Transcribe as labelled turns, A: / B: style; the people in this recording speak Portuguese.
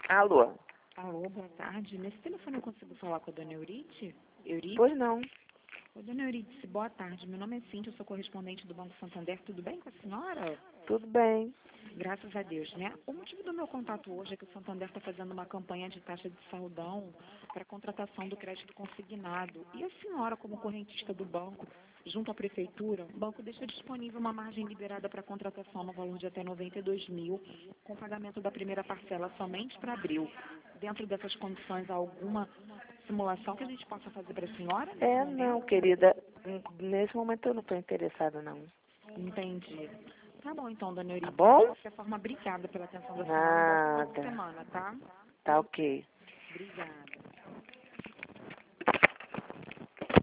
A: Alô?
B: Alô, boa tarde. Nesse telefone eu consigo falar com a dona Euridice? Euridice?
A: Pois não.
B: Ô, dona Euridice, boa tarde. Meu nome é Cíntia, eu sou correspondente do Banco Santander. Tudo bem com a senhora?
A: Tudo bem.
B: Graças a Deus, né? O motivo do meu contato hoje é que o Santander está fazendo uma campanha de taxa de saldão para a contratação do crédito consignado. E a senhora, como correntista do banco, junto à prefeitura, o banco deixa disponível uma margem liberada para contratação no valor de até 92 mil, com pagamento da primeira parcela somente para abril. Dentro dessas condições, há alguma simulação que a gente possa fazer para a senhora?
A: Não, querida. Nesse momento eu não estou interessada, não.
B: Entendi. Tá bom, então, dona
A: Tá
B: Euridice.
A: bom?
B: De qualquer forma, obrigada pela atenção da senhora. Um bom final de
A: Nada.
B: semana, tá?
A: Tá ok.
B: Obrigada.